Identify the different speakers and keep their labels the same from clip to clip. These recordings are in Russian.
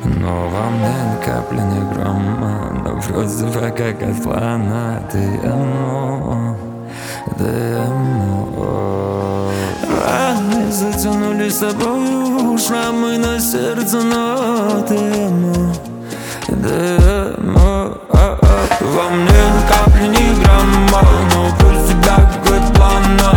Speaker 1: Но во мне ни капли, ни грамма. Но вроде бы как от плана. Раны затянули с собой шрамы на сердце, но во мне ни капли, ни грамма. Но про тебя как от плана.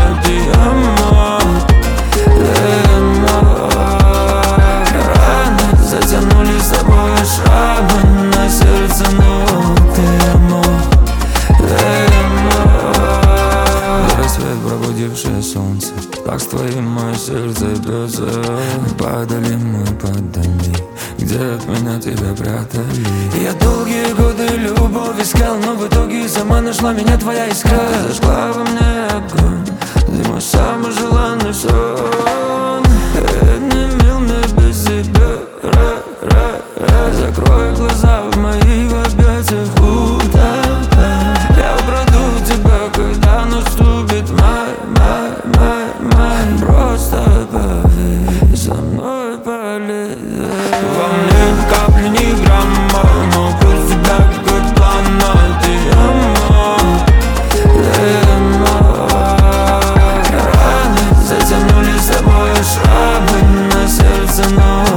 Speaker 1: Раны затянули с собой шрамы на сердце, но рассвет, пробудившее солнце. Так с твоим мое сердце бьется. Падали мы подали, где от меня тебя прятали. Я долгие годы любовь искал, но в итоге сама нашла меня твоя искра. Ты зажгла во мне огонь, ты мой самый желанный сон. Не мил мне без тебя, закрой глаза в моих объятиях, я украду тебя, когда наступит май. Просто поверь, со мной полет. Во мне ни капли, ни грамма. Но про тебя как от плана. Раны затянули с собой шрамы на сердце, но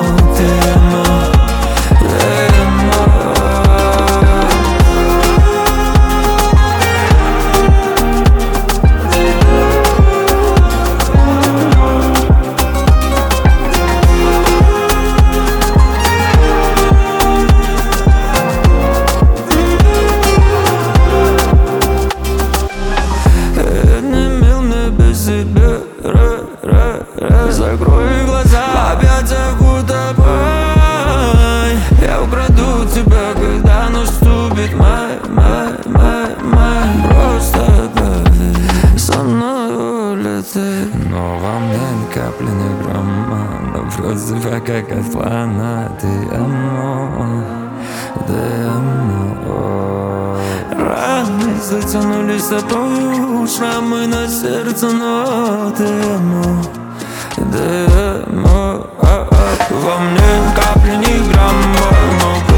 Speaker 1: закрой глаза, объятия утопай. Я украду тебя, когда наступит май. Просто поверь, со мной улетай. Но во мне ни капли, ни грамма. Но вроде бы как от плана. Раны затянули с собой шрамы на сердце, но во мне ни капли, ни грамма.